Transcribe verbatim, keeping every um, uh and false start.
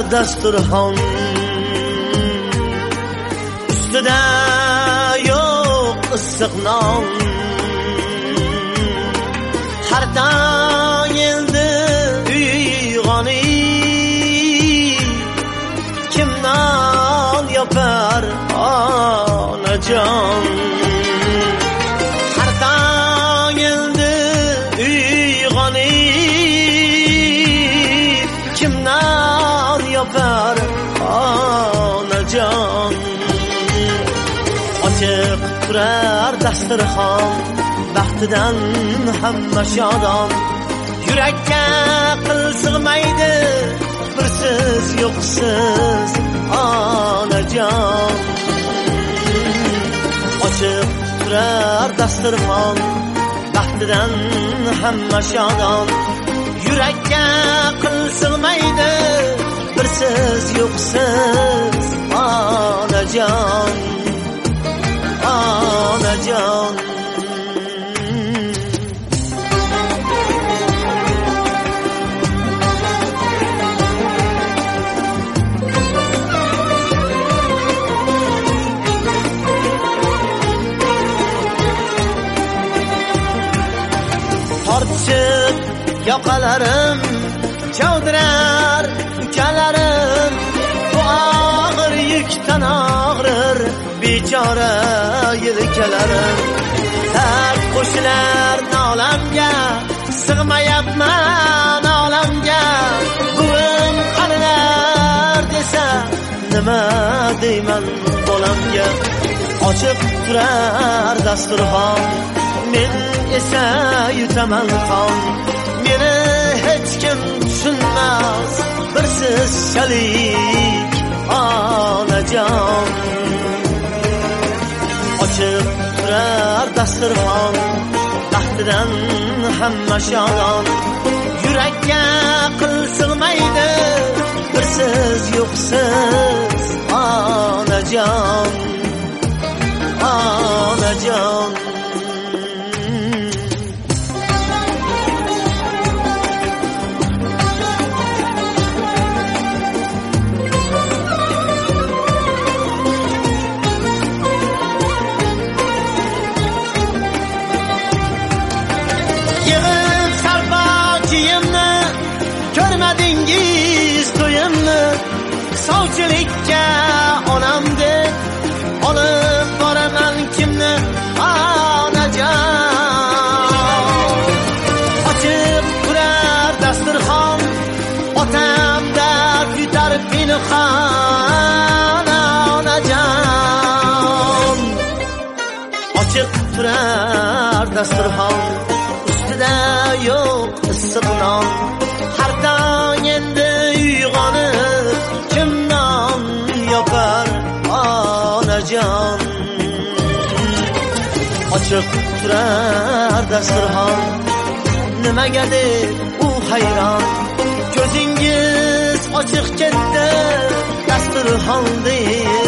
dasturxon ustida yo'q issiq non. Har tong endi uyg'onib kim non yopar onajon. Har tong endi uyg'onib kim non yopar onajon. Ochiq turar dasturxon baxtidan hamma shodon. Yurakka qil sig'maydi birsiz yo'qsiz onajon. Ochiq turar dasturxon baxtidan hamma shodon. Yurakka qil sig'maydi birsiz yo'qsiz onajon. Onajon tortishib yoqalarim chavdirar ukalarim. Bu og'ir yukdan og'rir bechora yelkalarim. Dard qo'shilar nolamga sig'mayapman olamga. Buvim qarilar desa nima deyman bolamga. Ochiq turar dasturxon men esa yutaman qon. Meni hech kim tushunmas birsiz shalik onajon. Ochiq turar dasturxon baxtidan hamma shodon. Yurakka qil sig'maydi birsiz yo'qsiz onajon. Onajon ko'rmadingiz to'yimni. Sovchilikka onamdek olib boraman kimni onajon. Ochiq turar dasturxon otam dard yutar pinhon onajon. Ochiq turar dasturxon ustida yo'q issiq non. Har tong endi uyg'onib kim non yopar onajon. Ochiq turar dasturxon nimaga deb u hayron. Ko'zingiz ochiq ketdi dasturxon deb